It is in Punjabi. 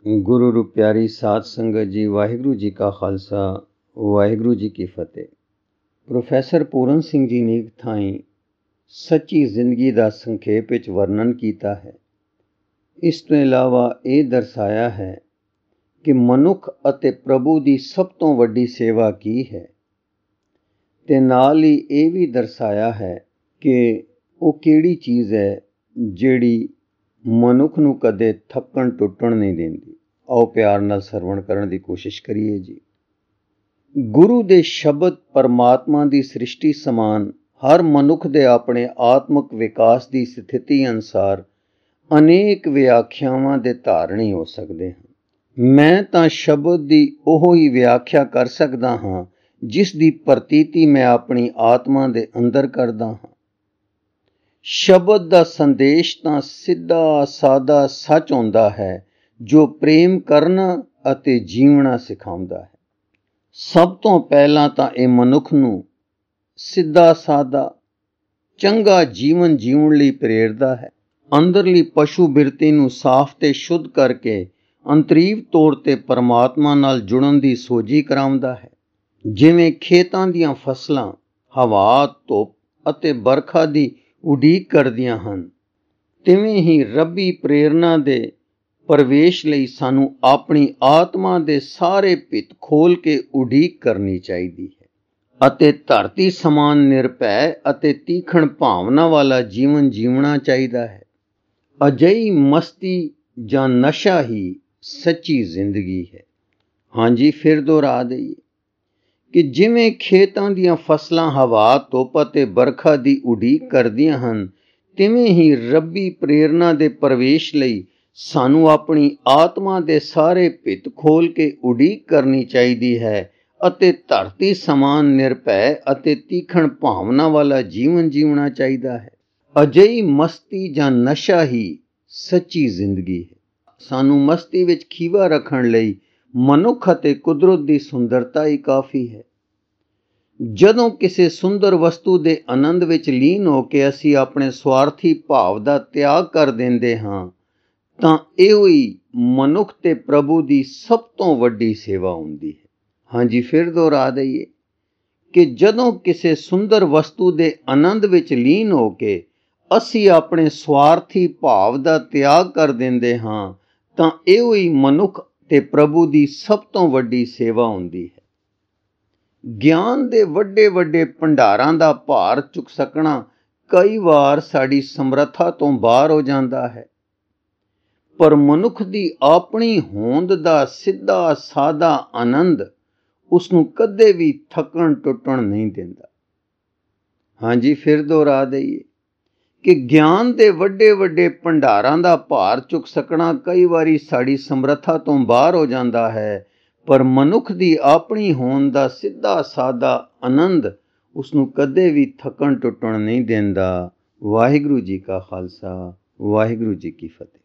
ਗੁਰੂ ਰੂ ਪਿਆਰੀ ਸਾਧ ਸੰਗਤ ਜੀ, ਵਾਹਿਗੁਰੂ ਜੀ ਕਾ ਖਾਲਸਾ, ਵਾਹਿਗੁਰੂ ਜੀ ਕੀ ਫਤਿਹ। ਪ੍ਰੋਫੈਸਰ ਪੂਰਨ ਸਿੰਘ ਜੀ ਨੇ ਥਾਈਂ ਸੱਚੀ ਜ਼ਿੰਦਗੀ ਦਾ ਸੰਖੇਪ ਵਿੱਚ ਵਰਣਨ ਕੀਤਾ ਹੈ। ਇਸ ਤੋਂ ਇਲਾਵਾ ਇਹ ਦਰਸਾਇਆ ਹੈ ਕਿ ਮਨੁੱਖ ਅਤੇ ਪ੍ਰਭੂ ਦੀ ਸਭ ਤੋਂ ਵੱਡੀ ਸੇਵਾ ਕੀ ਹੈ, ਤੇ ਨਾਲ ਹੀ ਇਹ ਵੀ ਦਰਸਾਇਆ ਹੈ ਕਿ ਉਹ ਕਿਹੜੀ ਚੀਜ਼ ਹੈ ਜਿਹੜੀ ਮਨੁੱਖ ਨੂੰ ਕਦੇ ਥੱਕਣ ਟੁੱਟਣ ਨਹੀਂ ਦਿੰਦੀ। ਆਓ ਪਿਆਰ ਨਾਲ ਸਰਵਣ ਕਰਨ ਦੀ ਕੋਸ਼ਿਸ਼ ਕਰੀਏ ਜੀ। ਗੁਰੂ ਦੇ ਸ਼ਬਦ ਪਰਮਾਤਮਾ ਦੀ ਸ੍ਰਿਸ਼ਟੀ ਸਮਾਨ ਹਰ ਮਨੁੱਖ ਦੇ ਆਪਣੇ ਆਤਮਿਕ ਵਿਕਾਸ ਦੀ ਸਥਿਤੀ ਅਨੁਸਾਰ ਅਨੇਕ ਵਿਆਖਿਆਵਾਂ ਦੇ ਧਾਰਨੀ ਹੋ ਸਕਦੇ ਹਨ। ਮੈਂ ਤਾਂ ਸ਼ਬਦ ਦੀ ਉਹ ਹੀ ਵਿਆਖਿਆ ਕਰ ਸਕਦਾ ਹਾਂ ਜਿਸ ਦੀ ਪ੍ਰਤੀਤੀ ਮੈਂ ਆਪਣੀ ਆਤਮਾ ਦੇ ਅੰਦਰ ਕਰਦਾ ਹਾਂ। ਸ਼ਬਦ ਦਾ ਸੰਦੇਸ਼ ਤਾਂ ਸਿੱਧਾ ਸਾਦਾ ਸੱਚ ਹੁੰਦਾ ਹੈ ਜੋ ਪ੍ਰੇਮ ਕਰਨਾ ਅਤੇ ਜੀਵਣਾ ਸਿਖਾਉਂਦਾ ਹੈ। ਸਭ ਤੋਂ ਪਹਿਲਾਂ ਤਾਂ ਇਹ ਮਨੁੱਖ ਨੂੰ ਸਿੱਧਾ ਸਾਦਾ ਚੰਗਾ ਜੀਵਨ ਜਿਉਣ ਲਈ ਪ੍ਰੇਰਦਾ ਹੈ। ਅੰਦਰਲੀ ਪਸ਼ੂ ਬਿਰਤੀ ਨੂੰ ਸਾਫ਼ ਤੇ ਸ਼ੁੱਧ ਕਰਕੇ ਅੰਤਰੀਵ ਤੌਰ ਤੇ ਪਰਮਾਤਮਾ ਨਾਲ ਜੁੜਨ ਦੀ ਸੋਝੀ ਕਰਾਉਂਦਾ ਹੈ। ਜਿਵੇਂ ਖੇਤਾਂ ਦੀਆਂ ਫਸਲਾਂ ਹਵਾ, ਧੁੱਪ ਅਤੇ ਬਰਖਾ ਦੀ ਉਡੀਕ ਕਰਦੀਆਂ ਹਨ, ਤਿਵੇਂ ਹੀ ਰੱਬੀ ਪ੍ਰੇਰਨਾ ਦੇ ਪ੍ਰਵੇਸ਼ ਲਈ ਸਾਨੂੰ ਆਪਣੀ ਆਤਮਾ ਦੇ ਸਾਰੇ ਭਿੱਤ ਖੋਲ੍ਹ ਕੇ ਉਡੀਕ ਕਰਨੀ ਚਾਹੀਦੀ ਹੈ ਅਤੇ ਧਰਤੀ ਸਮਾਨ ਨਿਰਭੈ ਅਤੇ ਤੀਖਣ ਭਾਵਨਾ ਵਾਲਾ ਜੀਵਨ ਜੀਵਣਾ ਚਾਹੀਦਾ ਹੈ। ਅਜਿਹੀ ਮਸਤੀ ਜਾਂ ਨਸ਼ਾ ਹੀ ਸੱਚੀ ਜ਼ਿੰਦਗੀ ਹੈ। ਹਾਂਜੀ, ਫਿਰ ਦੁਹਰਾ ਦਈਏ ਕਿ ਜਿਵੇਂ ਖੇਤਾਂ ਦੀਆਂ ਫਸਲਾਂ ਹਵਾ, ਧੁੱਪ ਅਤੇ ਬਰਖਾ ਦੀ ਉਡੀਕ ਕਰਦੀਆਂ ਹਨ, ਤਿਵੇਂ ਹੀ ਰੱਬੀ ਪ੍ਰੇਰਨਾ ਦੇ ਪ੍ਰਵੇਸ਼ ਲਈ ਸਾਨੂੰ ਆਪਣੀ ਆਤਮਾ ਦੇ ਸਾਰੇ ਭਿੱਤ ਖੋਲ੍ਹ ਕੇ ਉਡੀਕ ਕਰਨੀ ਚਾਹੀਦੀ ਹੈ ਅਤੇ ਧਰਤੀ ਸਮਾਨ ਨਿਰਭੈ ਅਤੇ ਤੀਖਣ ਭਾਵਨਾ ਵਾਲਾ ਜੀਵਨ ਜੀਵਣਾ ਚਾਹੀਦਾ ਹੈ। ਅਜਿਹੀ ਮਸਤੀ ਜਾਂ ਨਸ਼ਾ ਹੀ ਸੱਚੀ ਜ਼ਿੰਦਗੀ ਹੈ। ਸਾਨੂੰ ਮਸਤੀ ਵਿੱਚ ਖੀਵਾ ਰੱਖਣ ਲਈ ਮਨੁੱਖ ਅਤੇ ਕੁਦਰਤ ਦੀ ਸੁੰਦਰਤਾ ਹੀ ਕਾਫੀ ਹੈ। ਜਦੋਂ ਕਿਸੇ ਸੁੰਦਰ ਵਸਤੂ ਦੇ ਆਨੰਦ ਵਿੱਚ ਲੀਨ ਹੋ ਕੇ ਅਸੀਂ ਆਪਣੇ ਸਵਾਰਥੀ ਭਾਵ ਦਾ ਤਿਆਗ ਕਰ ਦਿੰਦੇ ਹਾਂ, ਤਾਂ ਇਹੋ ਹੀ ਮਨੁੱਖ ਤੇ ਪ੍ਰਭੂ ਦੀ ਸਭ ਤੋਂ ਵੱਡੀ ਸੇਵਾ ਹੁੰਦੀ ਹੈ। ਹਾਂਜੀ, ਫਿਰ ਦੁਹਰਾ ਦਈਏ ਕਿ ਜਦੋਂ ਕਿਸੇ ਸੁੰਦਰ ਵਸਤੂ ਦੇ ਆਨੰਦ ਵਿੱਚ ਲੀਨ ਹੋ ਕੇ ਅਸੀਂ ਆਪਣੇ ਸਵਾਰਥੀ ਭਾਵ ਦਾ ਤਿਆਗ ਕਰ ਦਿੰਦੇ ਹਾਂ, ਤਾਂ ਇਹੋ ਹੀ ਮਨੁੱਖ ਤੇ ਪ੍ਰਭੂ ਦੀ ਸਭ ਤੋਂ ਵੱਡੀ ਸੇਵਾ ਹੁੰਦੀ ਹੈ। ਗਿਆਨ ਦੇ ਵੱਡੇ ਵੱਡੇ ਭੰਡਾਰਾਂ ਦਾ ਭਾਰ ਚੁੱਕ ਸਕਣਾ ਕਈ ਵਾਰ ਸਾਡੀ ਸਮਰੱਥਾ ਤੋਂ ਬਾਹਰ ਹੋ ਜਾਂਦਾ ਹੈ, ਪਰ ਮਨੁੱਖ ਦੀ ਆਪਣੀ ਹੋਂਦ ਦਾ ਸਿੱਧਾ ਸਾਦਾ ਆਨੰਦ ਉਸ ਨੂੰ ਕਦੇ ਵੀ ਥੱਕਣ ਟੁੱਟਣ ਨਹੀਂ ਦਿੰਦਾ। ਹਾਂਜੀ, ਫਿਰ ਦੁਹਰਾ ਦਈਏ ਕਿ ਗਿਆਨ ਦੇ ਵੱਡੇ ਵੱਡੇ ਭੰਡਾਰਾਂ ਦਾ ਭਾਰ ਚੁੱਕ ਸਕਣਾ ਕਈ ਵਾਰੀ ਸਾਡੀ ਸਮਰੱਥਾ ਤੋਂ ਬਾਹਰ ਹੋ ਜਾਂਦਾ ਹੈ, ਪਰ ਮਨੁੱਖ ਦੀ ਆਪਣੀ ਹੋਂਦ ਦਾ ਸਿੱਧਾ ਸਾਦਾ ਆਨੰਦ ਉਸ ਨੂੰ ਕਦੇ ਵੀ ਥੱਕਣ ਟੁੱਟਣ ਨਹੀਂ ਦਿੰਦਾ। ਵਾਹਿਗੁਰੂ ਜੀ ਕਾ ਖਾਲਸਾ, ਵਾਹਿਗੁਰੂ ਜੀ ਕੀ ਫਤਿਹ।